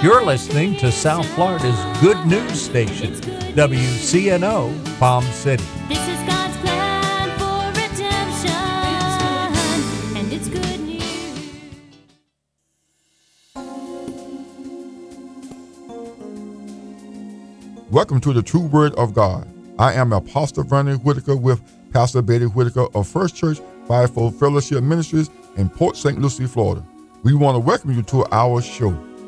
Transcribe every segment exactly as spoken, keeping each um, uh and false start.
You're listening to South Florida's good news station, W C N O, Palm City. This is God's plan for redemption, and it's good news. Welcome to the True Word of God. I am Apostle Vernon Whitaker with Pastor Betty Whitaker of First Church Fivefold Fellowship Ministries in Port Saint Lucie, Florida. We want to welcome you to our show.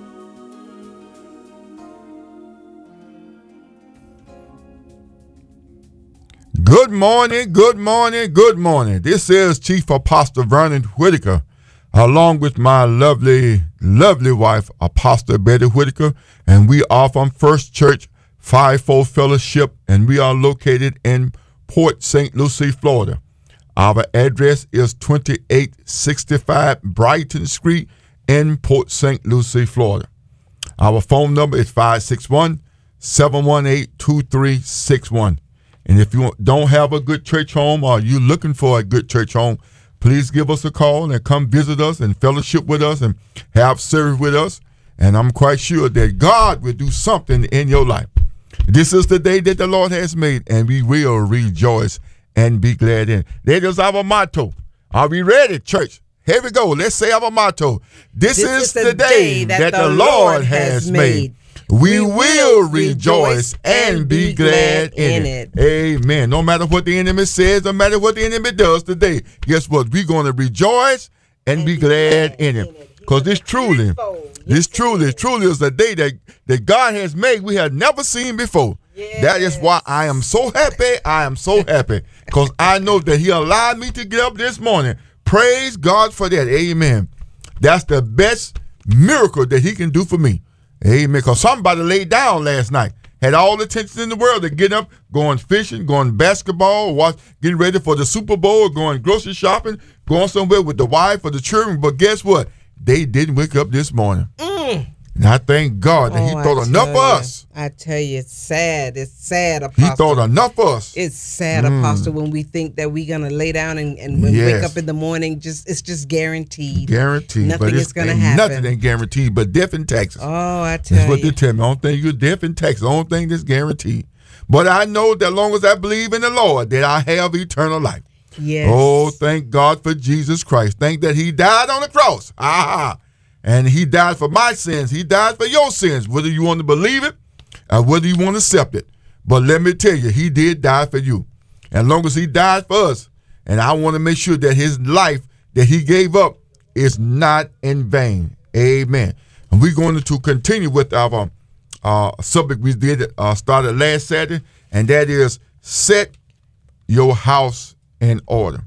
Good morning, good morning, good morning. This is Chief Apostle Vernon Whitaker, along with my lovely, lovely wife, Apostle Betty Whitaker, and we are from First Church Fivefold Fellowship, and we are located in Port Saint Lucie, Florida. Our address is twenty-eight sixty-five Brighton Street in Port Saint Lucie, Florida. Our phone number is five six one, seven one eight, two three six one. And if you don't have a good church home or you're looking for a good church home, please give us a call and come visit us and fellowship with us and have service with us. And I'm quite sure that God will do something in your life. This is the day that the Lord has made, and we will rejoice and be glad in it. That is our motto. Are we ready, church? Here we go. Let's say our motto. This, this is, is the, the day that, that the Lord has made. made. We, we will rejoice and be glad in it. it. Amen. No matter what the enemy says, no matter what the enemy does today, guess what? We're going to rejoice and, and be glad, glad in it. Because this truly, this truly, truly is a day that, that God has made we have never seen before. Yes. That is why I am so happy. I am so happy because I know that he allowed me to get up this morning. Praise God for that. Amen. That's the best miracle that he can do for me. Amen. Because somebody laid down last night, had all the attention in the world to get up, going fishing, going basketball, watch, getting ready for the Super Bowl, going grocery shopping, going somewhere with the wife or the children. But guess what? They didn't wake up this morning. Mm. And I thank God that oh, he thought enough for us. I tell you, it's sad. It's sad, Apostle. He thought enough for us. It's sad, mm. Apostle, when we think that we're going to lay down and, and when yes. wake up in the morning, just it's just guaranteed. Guaranteed. Nothing but is going to happen. Nothing ain't guaranteed but death and taxes. Oh, I tell That's you. what they tell me. The only thing you're death and taxes. The only thing that's guaranteed. But I know that as long as I believe in the Lord, that I have eternal life. Yes. Oh, thank God for Jesus Christ. Thank that he died on the cross. Ah, and he died for my sins. He died for your sins, whether you want to believe it or whether you want to accept it. But let me tell you, he did die for you. And as long as he died for us, and I want to make sure that his life that he gave up is not in vain. Amen. And we're going to continue with our uh, subject we did uh, started last Saturday, and that is set your house in order.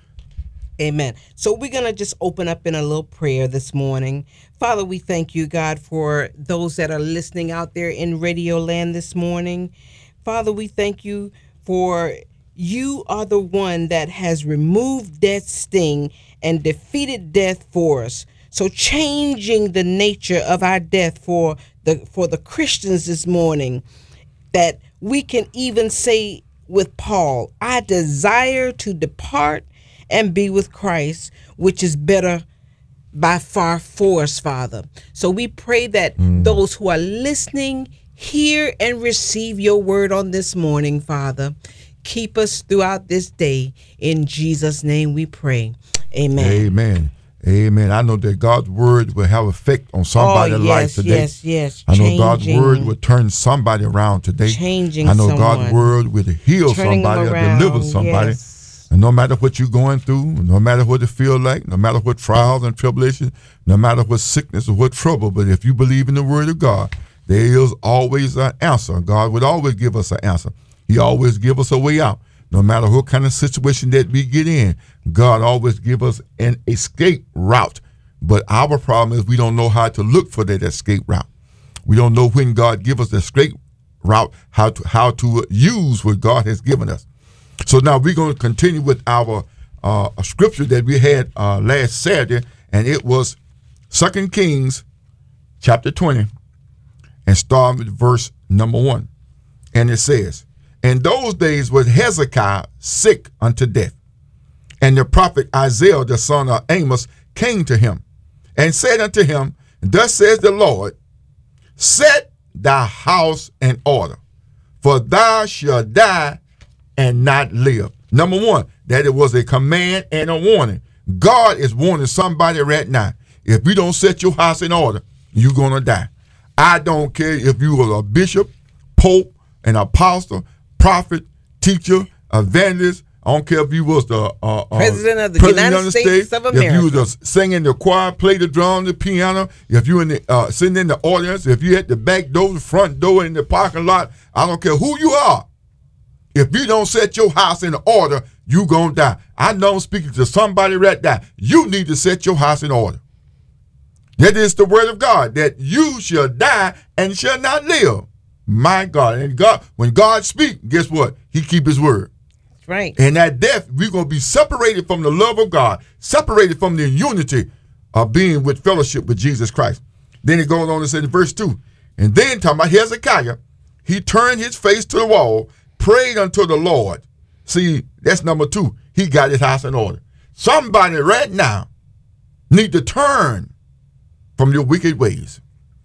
Amen. So we're going to just open up in a little prayer this morning. Father, we thank you, God, for those that are listening out there in Radio Land this morning. Father, we thank you for you are the one that has removed death's sting and defeated death for us. So changing the nature of our death for the for the Christians this morning, that we can even say with Paul, I desire to depart and be with Christ, which is better by far for us, Father. So we pray that mm. those who are listening hear and receive your word on this morning, Father. Keep us throughout this day. In Jesus' name we pray. Amen. Amen. Amen. I know that God's word will have effect on somebody's oh, yes, life today. Yes, yes, I know Changing, God's word will turn somebody around today. Changing I know someone. God's word will heal Turning somebody or deliver somebody. Yes. And no matter what you're going through, no matter what it feels like, no matter what trials and tribulations, no matter what sickness or what trouble, but if you believe in the word of God, there is always an answer. God would always give us an answer. He always give us a way out. No matter what kind of situation that we get in, God always give us an escape route. But our problem is we don't know how to look for that escape route. We don't know when God give us the escape route, how to how to use what God has given us. So now we're going to continue with our uh, scripture that we had uh, last Saturday, and it was Second Kings chapter twenty, and start with verse number one. And it says, in those days was Hezekiah sick unto death, and the prophet Isaiah the son of Amos came to him, and said unto him, thus says the Lord, set thy house in order, for thou shalt die and not live. Number one, that it was a command and a warning. God is warning somebody right now. If you don't set your house in order, you're going to die. I don't care if you were a bishop, pope, an apostle, prophet, teacher, evangelist. I don't care if you was the uh, President of the President United States of America. If you was just singing the choir, play the drum, the piano. If you in the uh, sitting in the audience, if you at the back door, the front door, in the parking lot, I don't care who you are. If you don't set your house in order, you gonna die. I know I'm speaking to somebody right now. You need to set your house in order. That is the word of God, that you shall die and shall not live. My God. And God, when God speaks, guess what? He keep his word. That's right. And at death, we're going to be separated from the love of God, separated from the unity of being with fellowship with Jesus Christ. Then it goes on to say in verse two, and then talking about Hezekiah, he turned his face to the wall, prayed unto the Lord. See, that's number two. He got his house in order. Somebody right now need to turn from your wicked ways.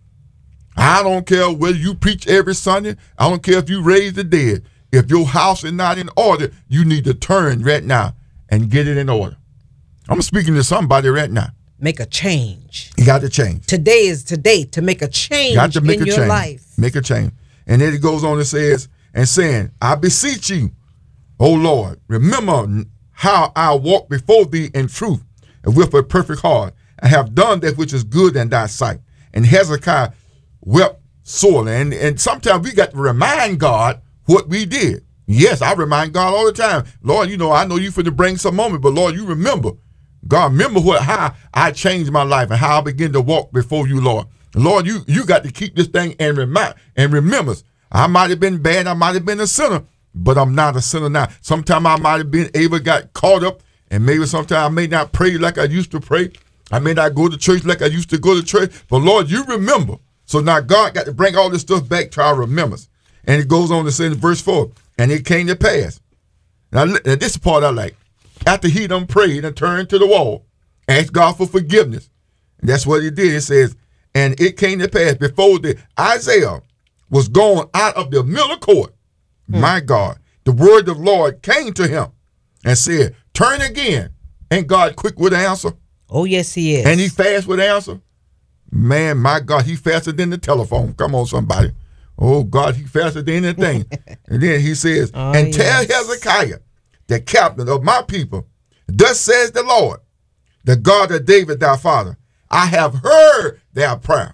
I don't care whether you preach every Sunday. I don't care if you raise the dead. If your house is not in order, you need to turn right now and get it in order. I'm speaking to somebody right now. Make a change. You got to change. Today is today to make a change got to make in a your change. life. Make a change. And then it goes on and says, and saying, I beseech you, O Lord, remember how I walked before thee in truth and with a perfect heart, and have done that which is good in thy sight. And Hezekiah wept sorely. And, and sometimes we got to remind God what we did. Yes, I remind God all the time. Lord, you know, I know you finna bring some moment, but Lord, you remember. God, remember what how I changed my life and how I began to walk before you, Lord. Lord, you you got to keep this thing and remind and remember. I might have been bad, I might have been a sinner, but I'm not a sinner now. Sometimes I might have been able got caught up, and maybe sometimes I may not pray like I used to pray. I may not go to church like I used to go to church, but Lord, you remember. So now God got to bring all this stuff back to our remembrance. And it goes on to say in verse four, and it came to pass. Now, now this is the part I like. After he done prayed and turned to the wall, asked God for forgiveness. And that's what he did. It says, and it came to pass before the Isaiah was gone out of the middle court. Hmm. My God, the word of the Lord came to him and said, turn again. Ain't God quick with the answer? Oh, yes, he is. And he fast with the answer? Man, my God, he faster than the telephone. Come on, somebody. Oh, God, he faster than anything. And then he says, oh, and yes. Tell Hezekiah, the captain of my people, thus says the Lord, the God of David thy father, I have heard thy prayer.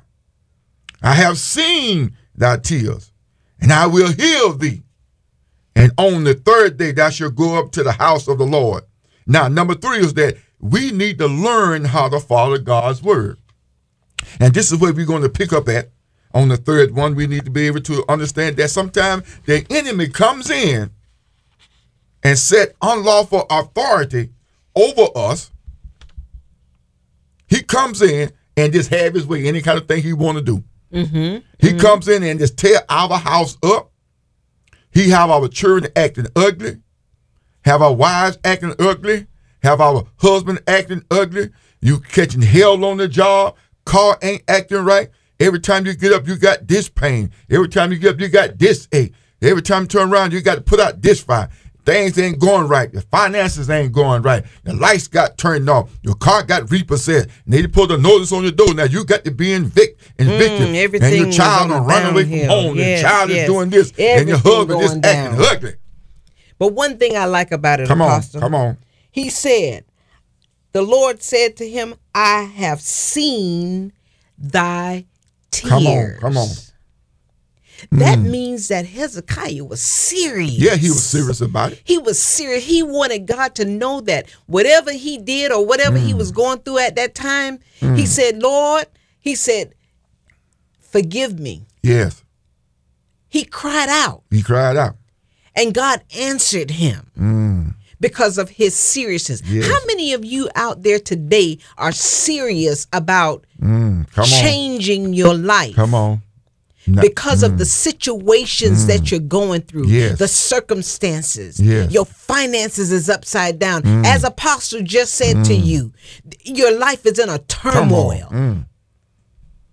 I have seen thy tears, and I will heal thee. And on the third day thou shalt go up to the house of the Lord. Now, number three is that we need to learn how to follow God's word. And this is where we're going to pick up at. On the third one, we need to be able to understand that sometimes the enemy comes in and set unlawful authority over us. He comes in and just have his way, any kind of thing he want to do. Mm-hmm. He mm-hmm. comes in and just tear our house up. He have our children acting ugly, have our wives acting ugly, have our husband acting ugly. You catching hell on the job, car ain't acting right. Every time you get up, you got this pain. Every time you get up, you got this ache. Every time you turn around, you got to put out this fire. Things ain't going right. The finances ain't going right. The lights got turned off. Your car got repossessed. And they put a notice on your door. Now you got to be evict, evicted. Mm, and your child will run away from home. Yes, the child yes. is doing this. Everything and your husband is acting ugly. But one thing I like about it, come Apostle. on, come on. He said, the Lord said to him, I have seen thy tears. Come on, come on. That mm. means that Hezekiah was serious. Yeah, he was serious about it. He was serious. He wanted God to know that whatever he did or whatever mm. he was going through at that time, mm. he said, Lord, he said, forgive me. Yes. He cried out. He cried out. And God answered him. Mm. Because of his seriousness. Yes. How many of you out there today are serious about mm, come changing on. your life? Come on. No, because mm, of the situations mm, that you're going through, yes. the circumstances, yes. your finances is upside down. Mm. As Apostle just said mm. to you, your life is in a turmoil. Mm.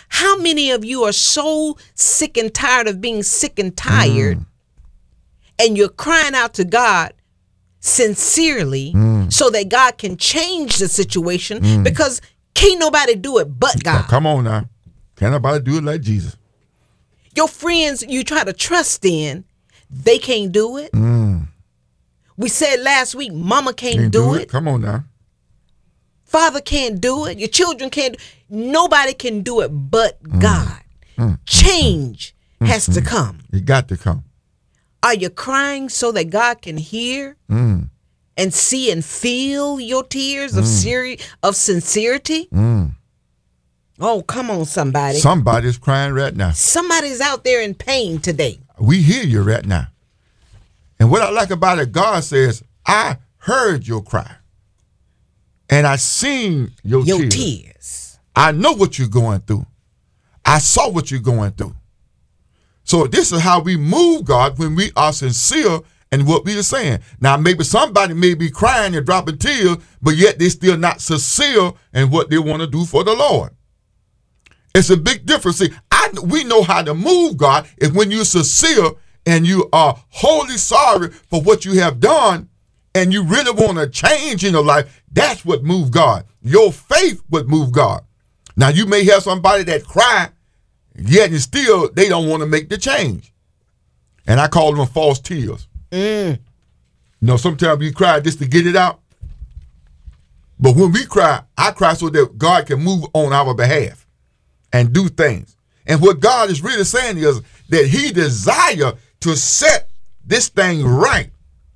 How many of you are so sick and tired of being sick and tired, mm. and you're crying out to God sincerely mm. so that God can change the situation mm. because can't nobody do it but God. Now, come on now. Can't nobody do it like Jesus. Your friends you try to trust in, they can't do it. Mm. We said last week, mama can't, Can't do, do it. it. Come on now. Father can't do it. Your children can't. Nobody can do it but Mm. God. Mm. Change Mm. has to come. It got to come. Are you crying so that God can hear Mm. and see and feel your tears of Mm. seri- of sincerity? Mm. Oh, come on, somebody. Somebody's crying right now. Somebody's out there in pain today. We hear you right now. And what I like about it, God says, I heard your cry. And I seen your, Your tears. tears. I know what you're going through. I saw what you're going through. So this is how we move, God, when we are sincere in what we are saying. Now, maybe somebody may be crying and dropping tears, but yet they're still not sincere in what they want to do for the Lord. It's a big difference. See, I, we know how to move, God, is when you're sincere and you are wholly sorry for what you have done and you really want to change in your life. That's what moves God. Your faith would move God. Now, you may have somebody that cry, yet and still they don't want to make the change. And I call them false tears. Mm. You know, sometimes we cry just to get it out. But when we cry, I cry so that God can move on our behalf and do things. And what God is really saying is that he desires to set this thing right.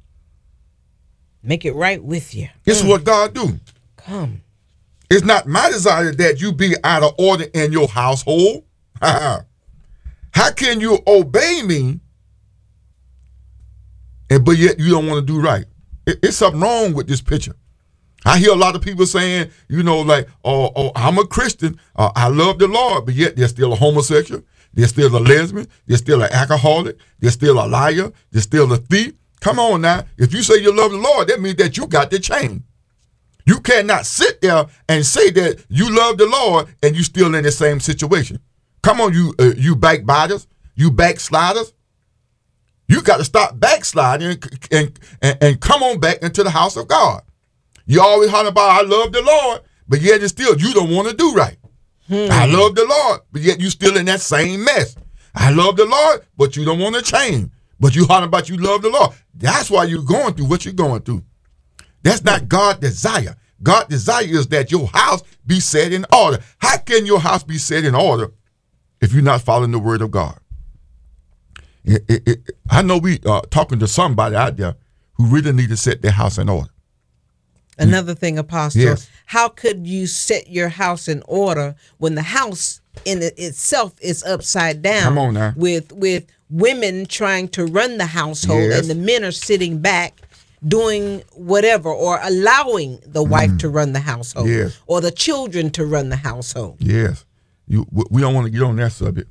Make it right with you. It's Mm. what God do. Come. It's not my desire that you be out of order in your household. How can you obey me, and but yet you don't want to do right? It, it's something wrong with this picture. I hear a lot of people saying, you know, like, oh, oh I'm a Christian, uh, I love the Lord, but yet they're still a homosexual, they're still a lesbian, they're still an alcoholic, they're still a liar, they're still a thief. Come on now. If you say you love the Lord, that means that you got to change. You cannot sit there and say that you love the Lord and you still in the same situation. Come on, you uh, you backbiters, you backsliders. You got to stop backsliding and, and, and, and come on back into the house of God. You always holler about, I love the Lord, but yet and still you don't want to do right. Hmm. I love the Lord, but yet you still in that same mess. I love the Lord, but you don't want to change. But you holler about you love the Lord. That's why you're going through what you're going through. That's not God's desire. God's desire is that your house be set in order. How can your house be set in order if you're not following the word of God? It, it, it, I know we are uh, talking to somebody out there who really need to set their house in order. Another thing, Apostle, yes. How could you set your house in order when the house in it itself is upside down? Come on now. With, with women trying to run the household yes. and the men are sitting back doing whatever or allowing the wife mm. to run the household yes. or the children to run the household. Yes. You, we don't want to get on that subject.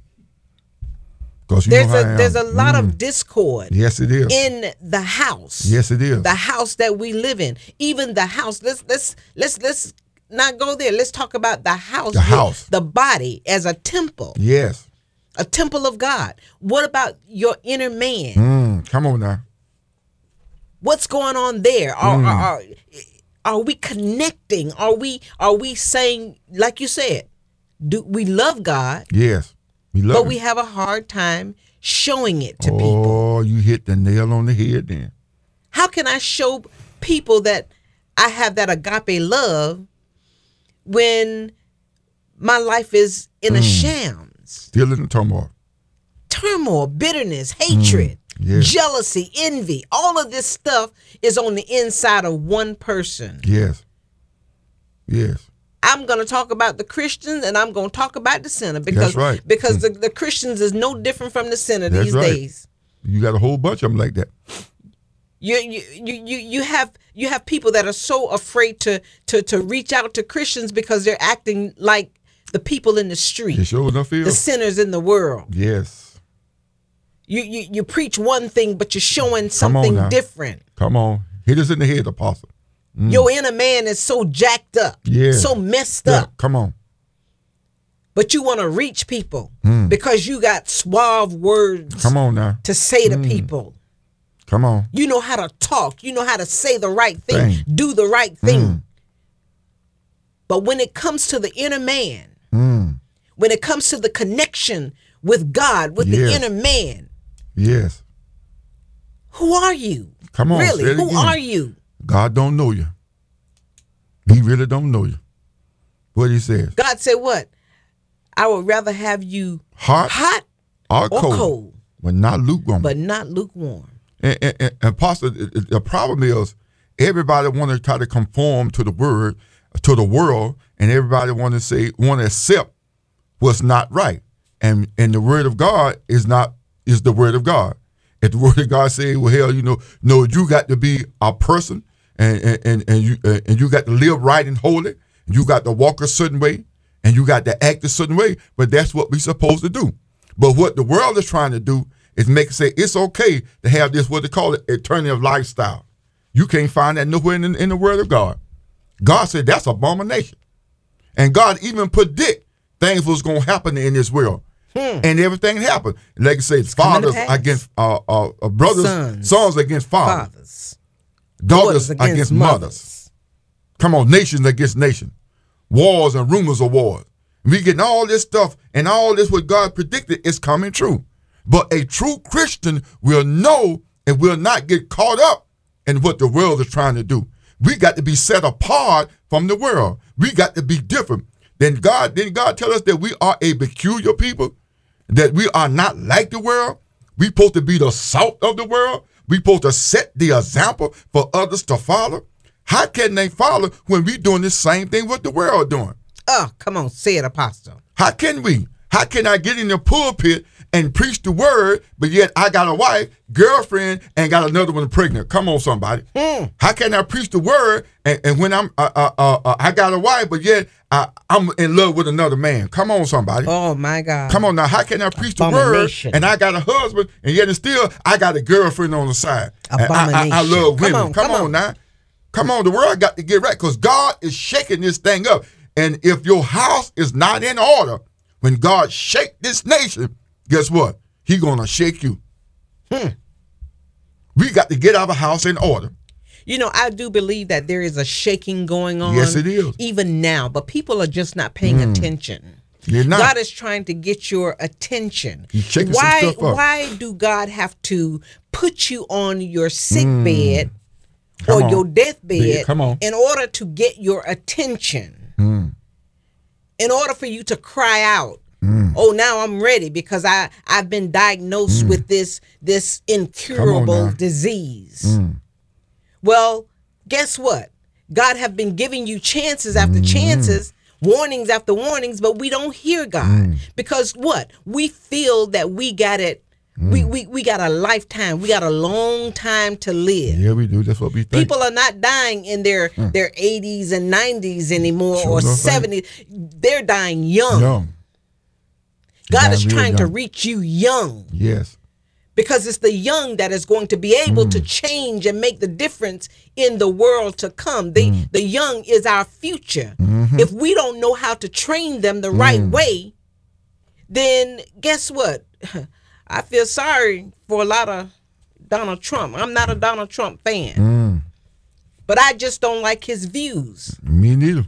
You there's a there's a lot mm. of discord. Yes, it is. In the house. Yes, it is. The house that we live in. Even the house. Let's let's let's let's not go there. Let's talk about the house. The house. The body as a temple. Yes. A temple of God. What about your inner man? Mm, come on now. What's going on there? Are, mm. are, are are we connecting? Are we are we saying, like you said, do we love God? Yes. We love but him. we have a hard time showing it to oh, people. Oh, you hit the nail on the head then. How can I show people that I have that agape love when my life is in mm. a shams? Still in turmoil. Turmoil, bitterness, hatred, mm. yes. jealousy, envy. All of this stuff is on the inside of one person. Yes. Yes. I'm going to talk about the Christians and I'm going to talk about the sinner because, That's right. because the, the Christians is no different from the sinner That's these right. days. You got a whole bunch of them like that. You you you you have you have people that are so afraid to to to reach out to Christians because they're acting like the people in the street. They sure enough feel. The sinners in the world. Yes. You you you preach one thing, but you're showing something different. Come on, hit us in the head, Apostle. Mm. Your inner man is so jacked up, yeah. so messed yeah. up. Come on. but you want to reach people Mm. because you got suave words Come on now. to say to Mm. people. Come on. You know how to talk. You know how to say the right thing, Thing. do the right thing. Mm. But when it comes to the inner man, Mm. when it comes to the connection with God, with Yes. the inner man, Yes. who are you? Come on. say Really, it who again. are you? God don't know you. He really don't know you. What he says. God said what? I would rather have you Hot, hot or or cold, cold, but not lukewarm. but not lukewarm. And, and, and, and Pastor, the the problem is everybody want to try to conform to the word, to the world, and everybody want to say, want to accept what's not right. And and the word of God is not, is the word of God. If the word of God say, well, hell, you know, no, you got to be a person, and and, and, and you uh, and you got to live right and holy, and you got to walk a certain way, and you got to act a certain way, but that's what we're supposed to do. But what the world is trying to do is make it say it's okay to have this, what they call it, alternative lifestyle. You can't find that nowhere in, in the word of God. God said that's abomination. And God even predict things was going to happen in this world. Hmm. And everything happened. Like I say, coming to fathers pass. against uh, uh, uh, brothers, Sons. sons against fathers, Fathers, daughters against, mothers. Come on, nations against nations. Wars and rumors of wars. We getting all this stuff, and all this what God predicted is coming true. But a true Christian will know and will not get caught up in what the world is trying to do. We got to be set apart from the world. We got to be different. Then God, then God tell us that we are a peculiar people, that we are not like the world. We supposed to be the salt of the world. We supposed to set the example for others to follow. How can they follow when we doing the same thing what the world doing? Oh, come on, say it, Apostle. How can we? How can I get in the pulpit and preach the word, but yet I got a wife, girlfriend, and got another one pregnant? Come on, somebody. Mm. How can I preach the word, and, and when I'm, uh, uh, uh, uh, I got a wife, but yet I, I'm in love with another man? Come on, somebody. Oh my God. Come on now. How can I preach the word, Abomination. and I got a husband, and yet and still I got a girlfriend on the side? And I, I, I Abomination. love Come women. on, come come on on. now. Come on, the world got to get right because God is shaking this thing up. And if your house is not in order, when God shake this nation, guess what? He gonna shake you. Hmm. We got to get our house in order. You know, I do believe that there is a shaking going on. Yes, it is. Even now, but people are just not paying Mm. attention. You're not. God is trying to get your attention. He's shaking some why, stuff up. Why do God have to put you on your sick Mm. bed Come or on. your deathbed Bed, come on. in order to get your attention? Mm. In order for you to cry out, Mm. oh, now I'm ready because I, I've been diagnosed with this, this incurable now. disease. Mm. Well, guess what? God have been giving you chances after Mm. chances, warnings after warnings, but we don't hear God. Mm. Because what? We feel that we got it, we, we, we got a lifetime, we got a long time to live. Yeah, we do. That's what we think. People are not dying in their their eighties and nineties anymore, Sure or enough, right. seventies. They're dying young. Young. God Dying is real trying to young. reach you young, Yes. because it's the young that is going to be able Mm. to change and make the difference in the world to come. The Mm. the young is our future. Mhm. If we don't know how to train them the right way, then guess what? I feel sorry for a lot of Donald Trump. I'm not a Donald Trump fan, Mm. but I just don't like his views. Me neither.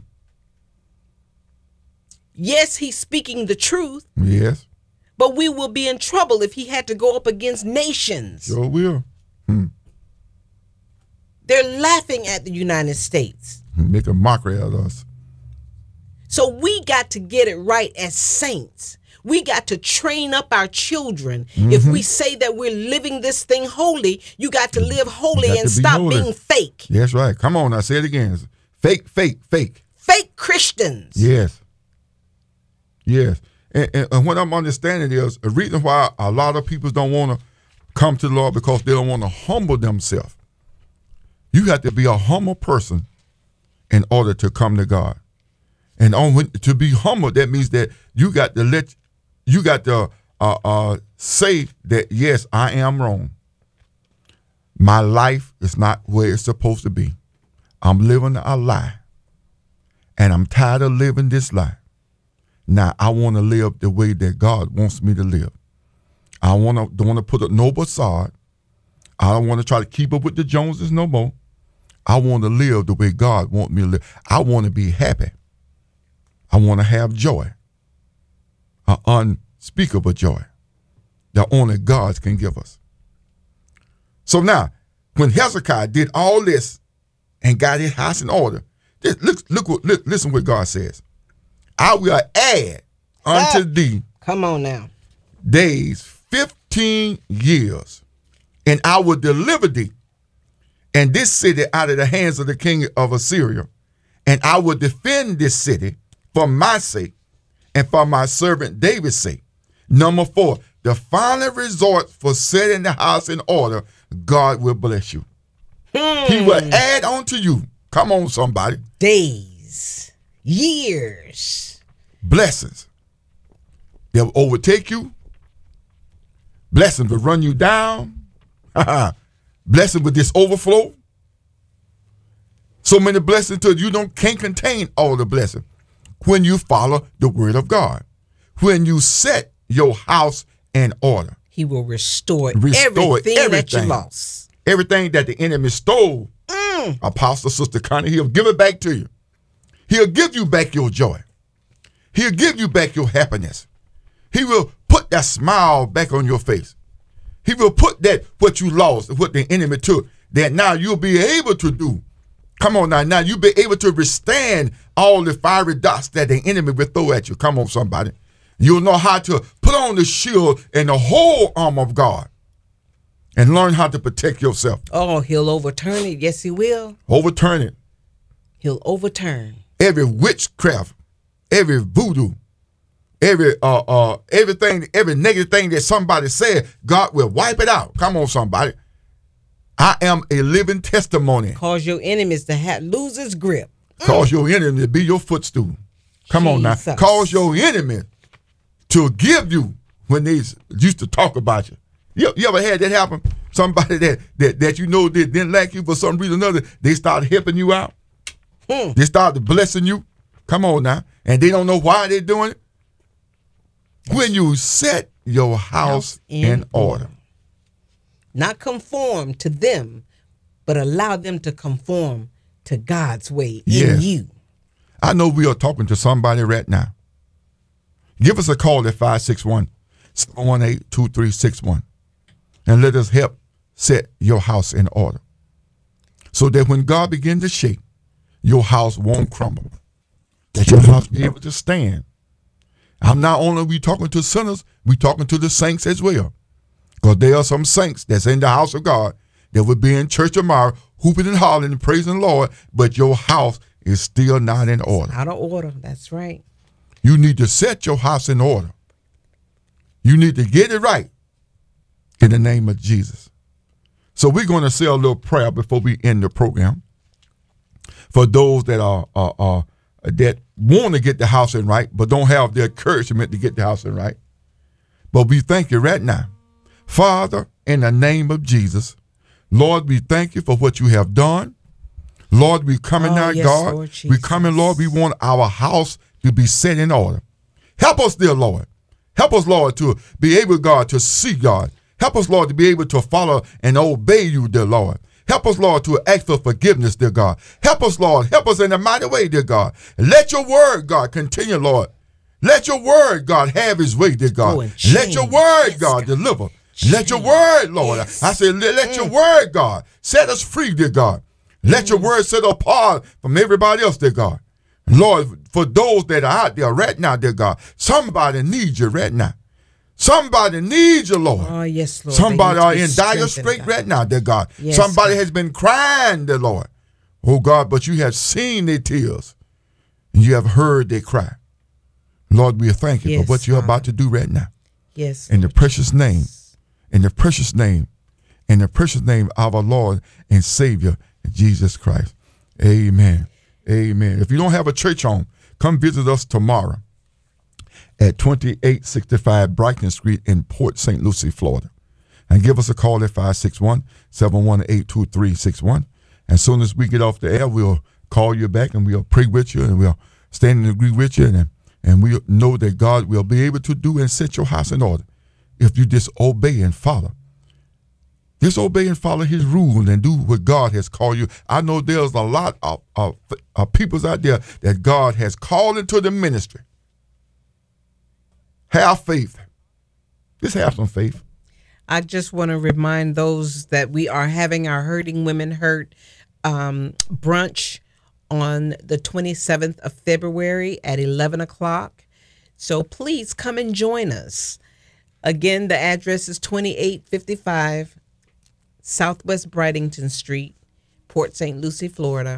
Yes, he's speaking the truth, Yes. but we will be in trouble if he had to go up against nations. Sure will. Hmm. They're laughing at the United States. Make a mockery out of us. So we got to get it right as saints. We got to train up our children. If Mm-hmm. we say that we're living this thing holy, you got to live holy got and to be stop holy. being fake. Yes, right. Come on, now say it again. Fake, fake, fake. Fake Christians. Yes. Yes. And, and, and what I'm understanding is a reason why a lot of people don't want to come to the Lord because they don't want to humble themselves. You have to be a humble person in order to come to God. And on when, to be humble, that means that you got to let, you got to uh, uh, say that, yes, I am wrong. My life is not where it's supposed to be. I'm living a lie. And I'm tired of living this life. Now I want to live the way that God wants me to live. I want to don't want to put a no facade. I don't want to try to keep up with the Joneses no more. I want to live the way God wants me to live. I want to be happy. I want to have joy, an unspeakable joy that only God can give us. So now, when Hezekiah did all this and got his house in order, this, look, look, what, look, listen what God says. I will add unto Ah, thee Come on now. days fifteen years, and I will deliver thee and this city out of the hands of the king of Assyria, and I will defend this city for my sake and for my servant David's sake. Number four, the final resort for setting the house in order, God will bless you. He will add on to you. Come on, somebody. Days, years. Blessings. They'll overtake you. Blessings will run you down. Blessings with this overflow. So many blessings till you don't can't contain all the blessings. When you follow the word of God. When you set your house in order. He will restore, Restore everything, that you everything. lost. Everything that the enemy stole, Mm. Apostle Sister Connie, he'll give it back to you. He'll give you back your joy. He'll give you back your happiness. He will put that smile back on your face. He will put that what you lost, what the enemy took, that now you'll be able to do. Come on now, now you'll be able to withstand all the fiery darts that the enemy will throw at you. Come on, somebody. You'll know how to put on the shield and the whole armor of God and learn how to protect yourself. Oh, he'll overturn it. Yes, he will. Overturn it. He'll overturn. Every witchcraft, every voodoo, every uh uh everything, every negative thing that somebody said, God will wipe it out. Come on, somebody. I am a living testimony. Cause your enemies to have lose his grip. Cause your enemy to be your footstool. Come on now. Jesus. Cause your enemy to give you when they used to talk about you. You, you ever had that happen? Somebody that, that that you know that didn't like you for some reason or another, they started helping you out. Hmm. They started blessing you. Come on now. And they don't know why they're doing it. When you set your house, House in in order. order. Not conform to them, but allow them to conform to God's way in Yes. you. I know we are talking to somebody right now. Give us a call at five six one, seven one eight, two three six one and let us help set your house in order so that when God begins to shake, your house won't crumble, that your house be able to stand. I'm not only we talking to sinners, we talking to the saints as well, because there are some saints that's in the house of God that will be in church tomorrow, hooping and hollering and praising the Lord, but your house is still not in order. Out of order. That's right. You need to set your house in order. You need to get it right in the name of Jesus. So we're going to say a little prayer before we end the program for those that are, are, are that want to get the house in right, but don't have the encouragement to get the house in right. But we thank you right now. Father, in the name of Jesus, Lord, we thank you for what you have done. Lord, we coming Oh, now, yes, God. Lord We coming, Lord. We want our house to be set in order. Help us, dear Lord. Help us, Lord, to be able, God, to see, God. Help us, Lord, to be able to follow and obey you, dear Lord. Help us, Lord, to ask for forgiveness, dear God. Help us, Lord. Help us in a mighty way, dear God. Let your word, God, continue, Lord. Let your word, God, have his way, dear God. Go and Let your change. word, Yes, God, God. deliver. Change. Let your word, Lord. Yes. I say, let, let your word, God, set us free, dear God. Let your word set us apart from everybody else, dear God. Lord, for those that are out there right now, dear God, somebody needs you right now. Somebody needs you, Lord. Oh, yes, Lord. Somebody They need are to be in dire strengthened, strait God. right now, dear God. Yes, Somebody God. has been crying, dear Lord. Oh, God, but you have seen their tears and you have heard their cry. Lord, we thank you Yes, for what you're Father. about to do right now. Yes. In the precious name, in the precious name, in the precious name of our Lord and Savior, Jesus Christ. Amen. Amen. If you don't have a church home, come visit us tomorrow at twenty-eight sixty-five Brighton Street in Port Saint Lucie, Florida. And give us a call at five six one, seven one eight, two three six one. As soon as we get off the air, we'll call you back and we'll pray with you and we'll stand and agree with you and, And we know that God will be able to do and set your house in order if you disobey and follow. Disobey and follow his rule and do what God has called you. I know there's a lot of, of, of peoples out there that God has called into the ministry. Have faith. Just have some faith. I just want to remind those that we are having our Hurting Women Hurt um, brunch on the twenty-seventh of February at eleven o'clock. So please come and join us. Again, the address is twenty-eight fifty-five Southwest Brightington Street, Port Saint Lucie, Florida.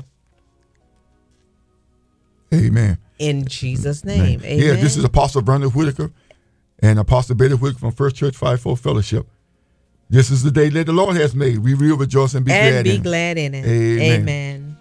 Amen. In Jesus' name. Amen. Amen. Yeah, this is Apostle Vernon Whitaker and Apostle Betty Whitaker from First Church Fivefold Fellowship. This is the day that the Lord has made. We will rejoice and be and glad be in it. glad in it. Amen. Amen.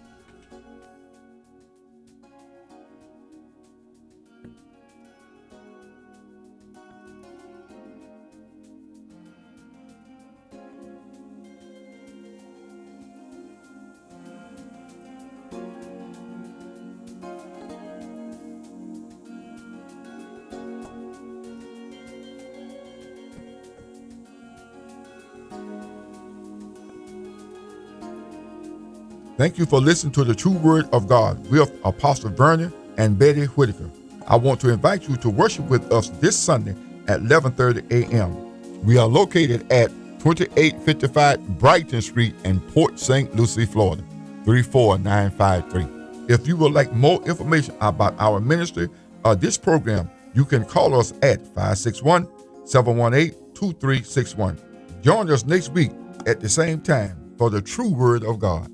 Thank you for listening to the True Word of God with Apostle Vernon and Betty Whitaker. I want to invite you to worship with us this Sunday at eleven thirty a.m. We are located at twenty-eight fifty-five Brighton Street in Port Saint Lucie, Florida, three four nine five three. If you would like more information about our ministry or this program, you can call us at five six one, seven one eight, two three six one. Join us next week at the same time for the True Word of God.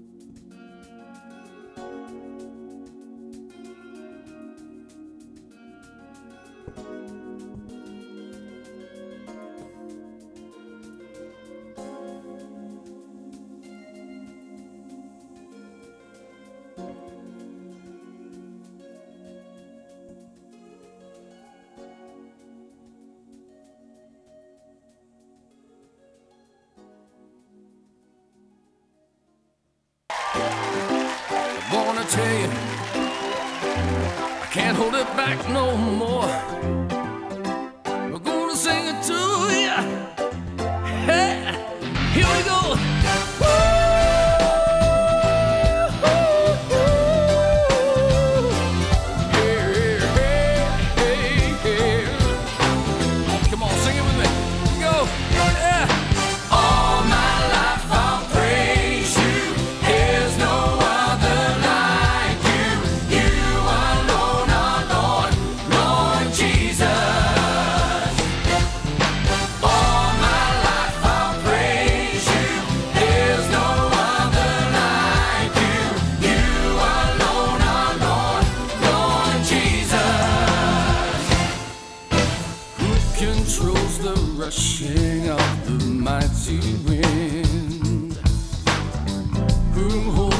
Wanna tell you, I can't hold it back no more. We're gonna sing it to you. Hey, here we go. Come on, sing it with me. Go. Yeah. All my life I'll praise you. There's no other like you. You alone are Lord, Lord Jesus. All my life I'll praise you. There's no other like you. You alone are Lord, Lord Jesus. Who controls the rushing of the mighty wind? Who holds